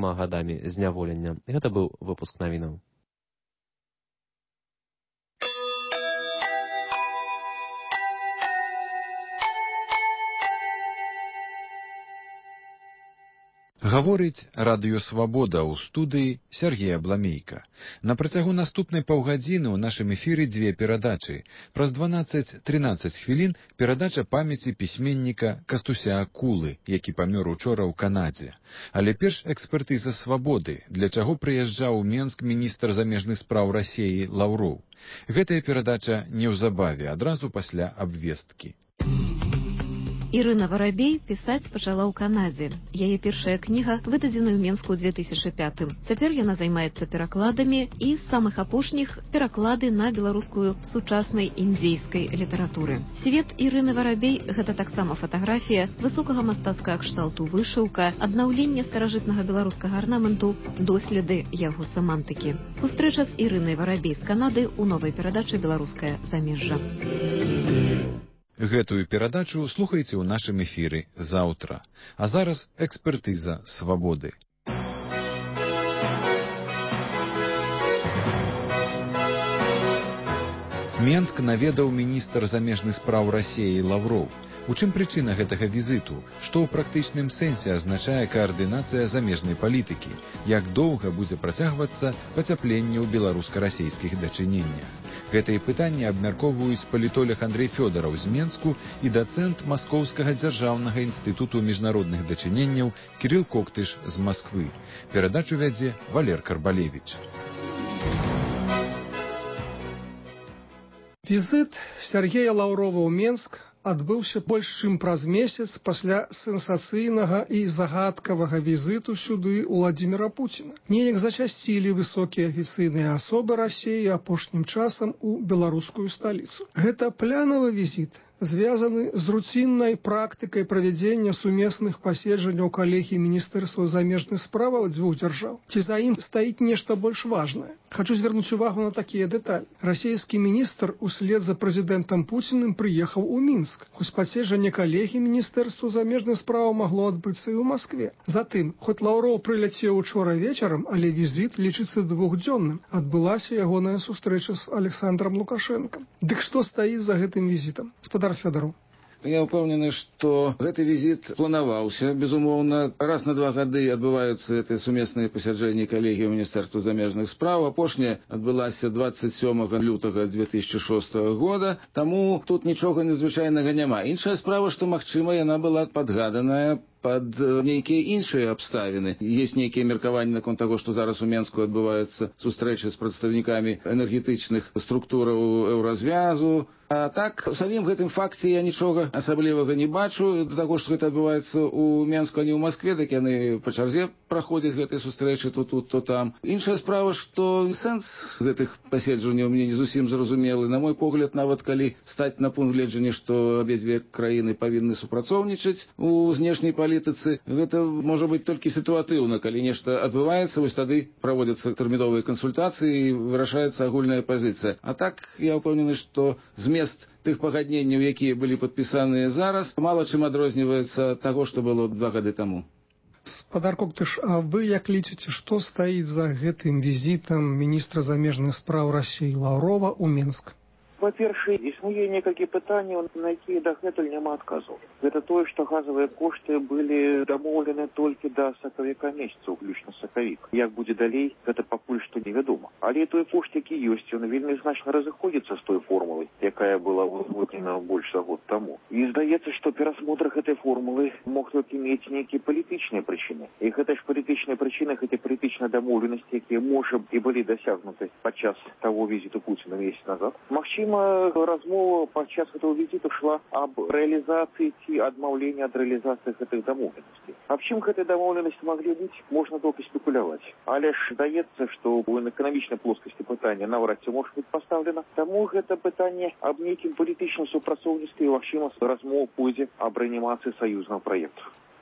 гадамі зняволення. Гэта быў выпуск навінаў. Гаворыць радыё «Свабода» ў студыі Сергея Бламейка. На працягу наступнай паўгадзіны ў нашым эфіры дзве перадачы. Праз 12-13 хвілін перадача памяці пісьменніка Кастуся Акулы, які памёр учора ў Канадзе. Але перш экспертыза «Свабоды», для чаго прыязджаў у Менск міністр замежных спраў Расіі Лаўроў. Гэтая перадача неўзабаве, адразу пасля абвесткі. Ірына Варабей пісаць пачала ў Канадзе. Яе першая кніга выдадзена ў Менску ў 2005. Цяпер яна займаецца перакладамі і з самых апошніх пераклады на беларускую сучаснай індзейскай літаратуры. Свет Ірыны Варабей – гэта таксама фатаграфія высокага мастацкага кшталту вышыўка, аднаўленне старажытнага беларускага арнаменту, доследы яго семантыкі. Сустрэча з Ірынай Варабей з Канады ў новай перадачы «Беларускае замежжа». Гэтую перадачу слухайце ў нашым эфіры заўтра. А зараз экспертыза «Свабоды». Менск наведаў міністр замежных спраў Расіі Лаўроў. У чым прычына гэтага візіту? Што ў практычным сэнсе азначае каардынацыя замежнай палітыкі? Як доўга будзе працягвацца пацяпленне ў беларуска-расійскіх дачыненнях? Гэтыя пытанні абмяркоўваюць палітолог Андрэй Фёдараў з Менску і дацэнт Маскоўскага дзяржаўнага інстытуту міжнародных дачыненняў Кірыл Коктыш з Масквы. Перадачу вядзе Валер Карбалевіч. Візіт Сергея Лаўрова ў Менск адбыўся больш чым праз месяц пасля сенсацыйнага і загадкавага візіту сюды Уладзіміра Пуціна. Неяк зачасцілі высокія афіцыйныя асобы Расіі апошнім часам у беларускую сталіцу. Гэта планавы візіт, звязаны з руціннай практыкай правядзення сумесных паседжанняў калегіі Міністэрства замежных справаў дзвюх дзяржаў. Ці за ім стаіць нешта больш важнае? Хачу звярнуць увагу на такія дэталі. Расійскі міністр услед за прэзідэнтам Пуціным прыехаў у Мінск, хоць паседжанне калегіі Міністэрства замежных справаў магло адбыцца і ў Маскве. Затым, хоць Лаўроў прыляцеў учора вечарам, але візіт лічыцца двухдзённым. Адбылася ягоная сустрэча з Александром Лукашэнкам. Дык што стаіць за гэтым візітам? Спадар Фёдараў. Я ўпэўнены, што гэты візіт планаваўся. Безумоўна, раз на 2 гады адбываюцца гэтыя сумесныя пасяджэнні калегіі Міністэрства замежных спраў. Апошняя адбылася 27 лютага 2006 года. Таму тут нічога незвычайнага няма. Іншая справа, што, магчыма, яна была падгаданая пад нейкія іншыя абставіны. Есть нейкія меркаванні наконт таго, што зараз у Менску адбываюцца сустрэчы з прадстаўнікамі энергетычных структураў еўразвязу. А так, у самім гэтым факце я нічога асаблівага не бачу. Да таго, што гэта адбываецца ў Менску, а не ў Маскве, так яны па чарзе праходзяць гэтай сустрэчы то тут, то там. Іншая справа, што сэнс гэтых паседжанняў мне не зусім зразумелы. На мой погляд, нават калі стаць на пункт гледжання, што абедзве краіны павінны супрацоўнічаць у знешняй палітыцы, гэта можа быць толькі сітуатыўна. Калі нешта адбываецца, вось тады праводзяцца тэрміновыя кансультацыі і вырашаецца агульная пазіцыя. А так, я ўпэўнены, што змест тых пагадненняў, якія былі падпісаныя зараз, мала чым адрозніваецца ад таго, што было 2 гады таму. Спадар Коктыш, а вы як лічыце, што стаіць за гэтым візітам міністра замежных спраў Расіі Лаўрова ў Менск? Па-першае, існуе некалькі пытанняў, на якія дагэтуль няма адказаў. Гэта тое, што газавыя кошты былі дамоўлены толькі да сакавіка месяца, уключна сакавік. Як будзе далей, гэта пакуль што невядома. Але той кошт, які ёсць, ён вельмі значна разыходзіцца з той формулай, якая была ўзгоднена больш за год таму. І здаецца, што перасмотр гэтай формулы мог толькі мець нейкія палітычныя прычыны. І гэта ж палітычныя прычыны, гэта палітычныя дамоўленасці, якія, можа, і былі дасягнуты падчас таго візіту Пуціна месяц назад. Магчыма, размова падчас гэтага візіту шла аб рэалізацыі ці адмаўленні ад рэалізацыі гэтых дамоўленасцей. Аб чым гэтыя дамоўленасці маглі быць, можна толькі спекуляваць. Але ж здаецца, што ў эканамічнай плоскасці пытання наўрад ці можа быць пастаўлена. Таму гэта пытанне аб нейкім палітычным супрацоўніцтве і, магчыма, размова пойдзе аб рэанімацыі саюзнага праекту.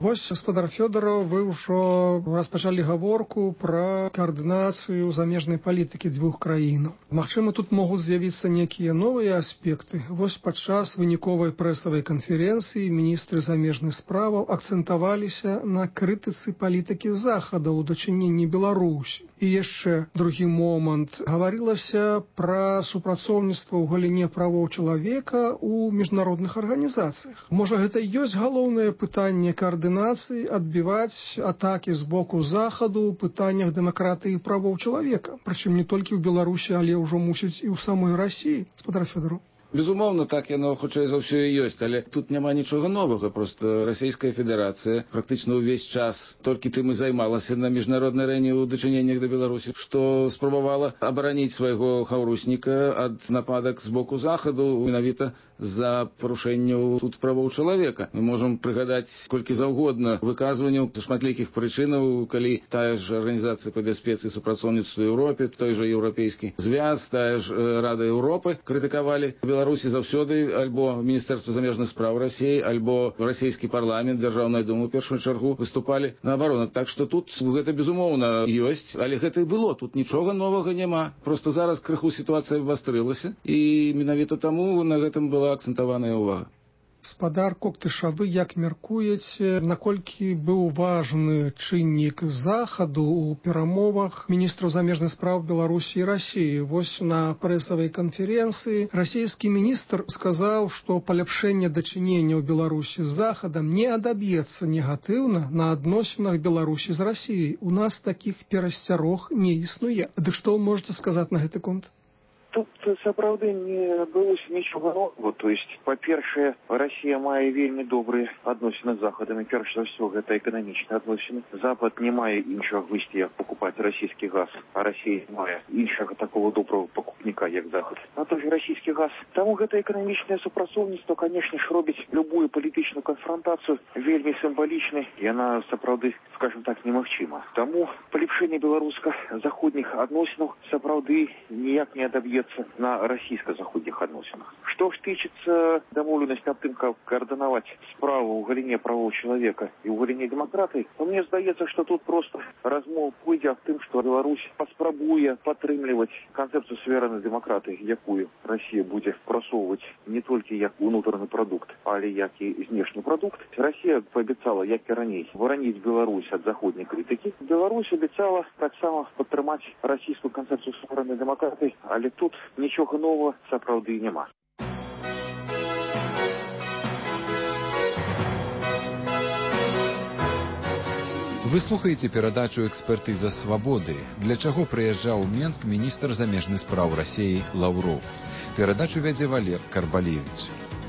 Вось, гаспадар Фёдоров, вы ўжо распачалі гаворку пра каардынацыю замежнай палітыкі двух краінаў. Магчыма, тут могуць з'явіцца нейкія новыя аспекты. Вось падчас выніковай прэсавай канферэнцыі міністры замежных справаў акцэнтаваліся на крытыцы палітыкі захада ў дачыненні Беларусі. І яшчэ другі момант. Гаварылася пра супрацоўніцтва ў галіне правоў чалавека ў міжнародных арганізацыях. Можа, гэта ёсць галоўнае пытанне каардынацыі адбіваць атакі з боку захаду ў пытаннях дэмакратыі і правоў чалавека, прычым не толькі ў Беларусі, але ўжо мусіць і ў самой Расіі, гаспадар Фёдоров. Безумоўна, так яно хутчэй за ўсё і ёсць, але тут няма нічога новага. Проста Расійская Федэрацыя практычна ўвесь час толькі тым і займалася на міжнароднай арэне ў дачыненнях да Беларусі, што спрабавала абараніць свайго хаўрусніка ад нападак з боку захаду, менавіта за парушэнняў тут правоў чалавека. Мы можам прыгадаць колькі заўгодна выказванняў з шматлікіх прычынаў, калі тая ж Арганізацыя па бяспецы і супрацоўніцтву Еўропе, той жа Еўрапейскі звяз, тая ж Рада Еўропы крытыкавалі Беларусі заўсёды альбо Міністэрства замежных спраў Расіі, альбо расійскі парламент, Дзяржаўная дума ў першую чаргу выступалі наабарот. Так што тут гэта безумоўна ёсць, але гэта і было. Тут нічога новага няма. Проста зараз крыху сітуацыя абвастрылася, і менавіта таму на гэтым была акцэнтаваная ўвага. Гаспадар Коктыш, вы як мяркуеце, наколькі быў важны чыннік захаду ў перамовах міністраў замежных спраў Беларусі і Расіі? Вось на прэсавай канферэнцыі расійскі міністр сказаў, што паляпшэнне дачыненняў Беларусі з захадам не адаб'ецца негатыўна на адносінах Беларусі з Расіяй. У нас такіх перасцярог не існуе. Дык што вы можаце сказаць на гэты конт? Тут сапраўды не адбылося нічога нового. То есть, па-першае, Расія мае вельмі добрыя адносіны з Захадам, і перш за ўсё гэта эканамічныя адносіны. Запад не мае іншага выйсця, як пакупаць расійскі газ, а Расія не мае іншага такого доброго пакупніка, як Захад. А то ж расійскі газ. Таму гэта эканамічнае супрацоўніцтва, канешне ж, робіць любую палітычную канфронтацыю вельмі сімвалічнай. Яна сапраўды, скажем так, немагчыма. Таму паляпшэнне беларуска-заходніх адносінаў сапраўды ніяк не адаб'ецца на расійска-заходніх адносінах. Што ж тычыцца дамоўленасці аб тым, каб каардынаваць справу ў галіне правоў чалавека і ў галіне дэмакратыі, то мне здаецца, што тут проста размова пойдзе аб тым, што Беларусь паспрабуе падтрымліваць канцэпцыю суверэннай дэмакратыі, якую Расія будзе прасоўваць не толькі як унутраны прадукт, але як і знешні прадукт. Расія паабяцала, як і раней, вараніць Беларусь ад заходняй крытыкі. Беларусь абяцала таксама падтрымаць расійскую канцэпцыю суверэннай дэмакратыі, але тут нічога новага сапраўды няма. Вы слухаеце перадачу «Экспертыза свабоды», для чаго прыязджаў у Менск міністр замежных спраў Расіі Лаўроў. Перадачу вядзе Валер Карбалевіч.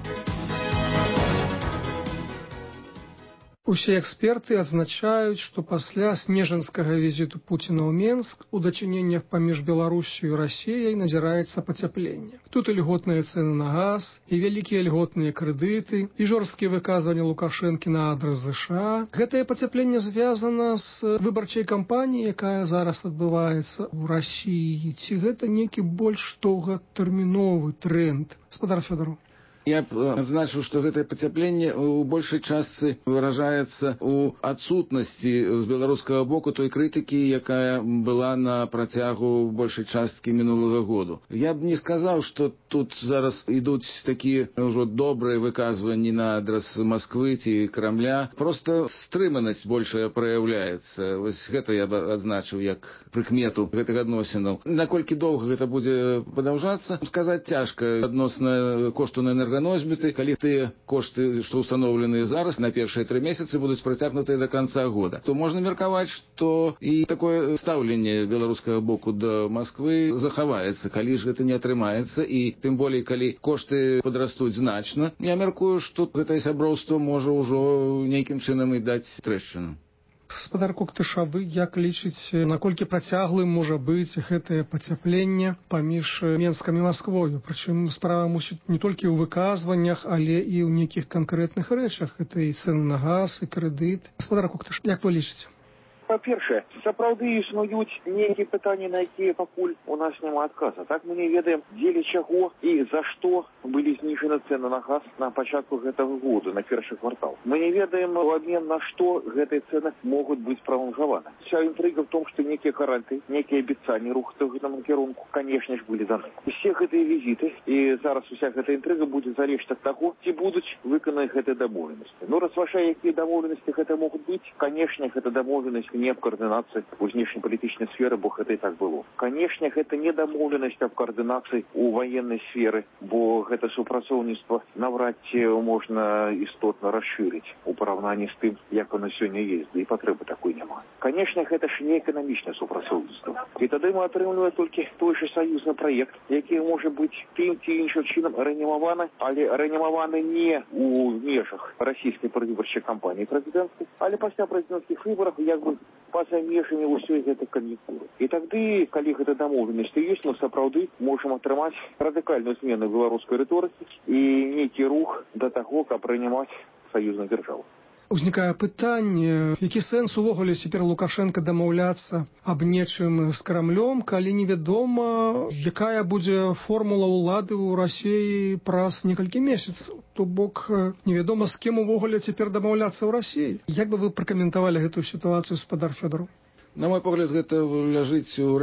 Усе эксперты адзначаюць, што пасля снежанскага візіту Пуціна ў Менск у дачыненнях паміж Беларусю і Расіяй назіраецца пацяпленне. Тут і льготныя цэны на газ, і вялікія льготныя крэдыты, і жорсткія выказванні Лукашэнкі на адрас ЗША. Гэтае пацяпленне звязана з выбарчай кампаніяй, якая зараз адбываецца ў Расіі. Ці гэта нейкі больш доўгатэрміновы тренд? Гаспадар Фёдоров. Я б адзначыў, што гэтае пацяпленне ў большай частцы выражаецца ў адсутнасці з беларускага боку той крытыкі, якая была на працягу большай часткі мінулага году. Я б не сказаў, што тут зараз ідуць такія ўжо добрыя выказванні на адрас Масквы ці Крамля. Проста стрыманасць большая праяўляецца. Вось гэта я б адзначыў як прыкмету гэтых адносінаў. Наколькі доўга гэта будзе падаўжацца, сказаць цяжка адносна кошту на энерганосьбіты, калі тыя кошты, што ўстаноўленыя зараз на першыя 3 месяцы будуць працягнутыя до канца года, то можна меркаваць, што і такое стаўленне беларускага боку да Масквы захаваецца, калі ж гэта не атрымаецца, і тым болей, калі кошты падрастуць значна. Я мяркую, што гэтае сяброўства можа ўжо нейкім чынам і даць трэшчыну. Гаспадар Коктыш, вы як лічыце, наколькі працяглым можа быць гэтае пацяпленне паміж Менскам і Масквою? Прычым справа мусіць не толькі ў выказваннях, але і ў нейкіх канкрэтных рэчах. Гэта і цэны на газ, і крэдыт. Гаспадар Коктыш, як вы лічыце? Па-першае, сапраўды існуюць нейкія пытанні, на якія пакуль у нас няма адказа. Так мы не ведаем, дзеля чаго і за што былі зніжаны цэны на газ на пачатку гэтага года, на першы квартал. Мы не ведаем, у абмен на што гэтыя цэны могуць быць пралонгаваны. Вся інтрыга в том, што нейкія гаранты, нейкія абяцанні рухацца ў гэтым кірунку, канешне ж, былі даны. Усе гэтыя візіты, і зараз уся гэта інтрыга будзе залежаць ад таго, ці будуць выкананы гэтыя дамоўленасці. Ну, разважае, якія дамоўленасці гэта могуць быць, канешне, гэта дамоўленасць не аб каардынацыі у знешнепалітычнай сферы, бо гэта і так было. Канешне, гэта не дамоўленасць аб каардынацыі у ваеннай сферы, бо гэта супрацоўніцтва наўрад ці можна істотна расшырыць у параўнанні з тым, як оно сёння есть, і патрэбы такой няма. Канешне, гэта ж не эканамічнае супрацоўніцтва. І тады мы атрымліваем толькі той же саюзны праект, які можа быць тым ці іншым чынам рэанімаваны, але рэанімаваны не ў межах расійскай прадвыбарчай кампаніі прэзідэнцкай, але пасля прэзідэнцкіх выбараў як бы па-за межамі ўсёй гэтай кан'юнктуры. І тады, калі гэта дамоўленасць ёсць, мы сапраўды можам атрымаць радыкальную змену беларускай рыторыкі і нейкі рух да таго, каб прынимаць саюзную дзяржаву. Узнікае пытанне, які сэнс увогуле цяпер Лукашенко дамаўляцца аб нечым з Крамлём, калі невядома, якая будзе формула ўлады ў Расіі праз некалькі месяцаў. То бок невядома, з кім увогуле цяпер дамаўляцца ў Расіі. Як бы вы пракаментавалі гэтую сітуацыю, спадар Фёдораў? На мой погляд, гэта ляжыць у